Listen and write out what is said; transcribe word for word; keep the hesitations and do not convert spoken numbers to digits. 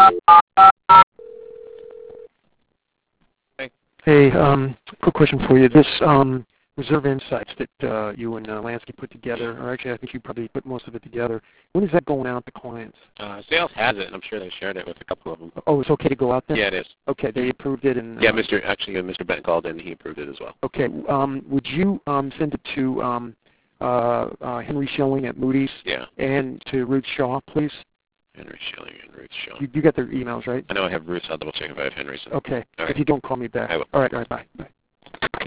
Hey, um, quick question for you. This um, Reserve Insights that uh, you and uh, Lansky put together, or actually I think you probably put most of it together, when is that going out to clients? Uh, sales has it, and I'm sure they shared it with a couple of them. Oh, it's okay to go out there? Yeah, it is. Okay, they approved it? And, yeah, uh, Mister Actually, uh, Mister Bent called in, and he approved it as well. Okay. Um, would you um, send it to um, uh, uh, Henry Schilling at Moody's? Yeah. And to Ruth Shaw, please? Henry Schilling and Ruth Shaw. You, you got their emails, right? I know I have Ruth's. I'll double check if I have Henry's. Okay. All right. If you don't, call me back. I will. All right, all right, bye. Bye.